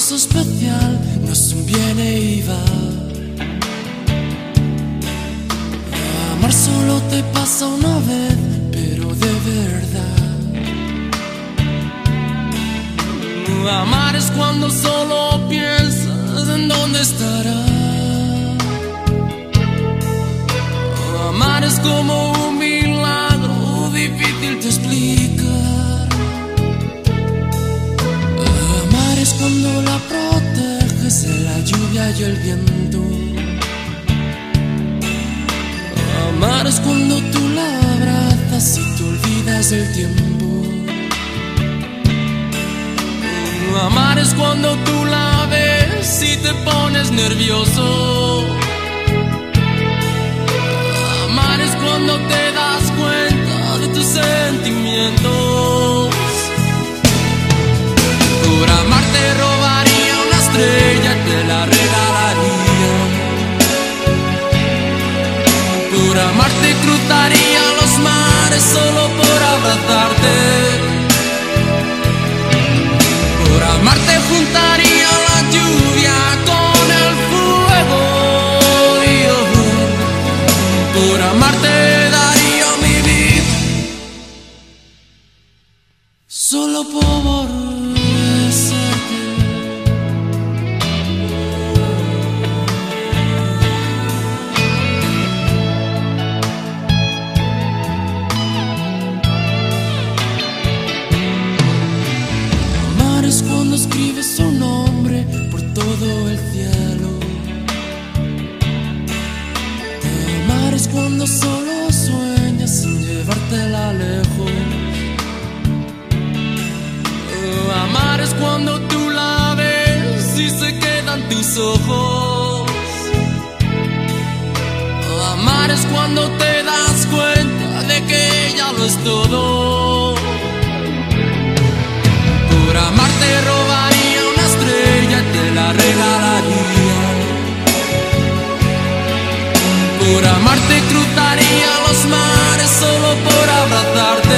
beso especial no es un viene y va. Amar solo te pasa una vez, pero de verdad. Amar es cuando solo piensas en dónde estará. Amar es como un milagro difícil de explicar. Amar es cuando la proteges de la lluvia y el viento. Amar es cuando tú la abrazas y te olvidas del tiempo. Amar es cuando tú la ves y te pones nervioso. Amar es cuando te das cuenta de tus sentimientos. Por amar te robaría una estrella y te la regalaría. Por amar te cruzaría los mares solo por abrazarte. Por amar te juntaría la lluvia con el fuego. Por amar te daría mi vida solo por besarte. Amar es cuando escribes su nombre por todo el cielo. Amar es cuando solo sueñas sin llevártela lejos. Amar es cuando tú la ves y se quedan tus ojos. Amar es cuando te das cuenta de que ella lo es todo. Por amar te robaría una estrella y te la regalaría. Por amar te cruzaría los mares solo por abrazarte.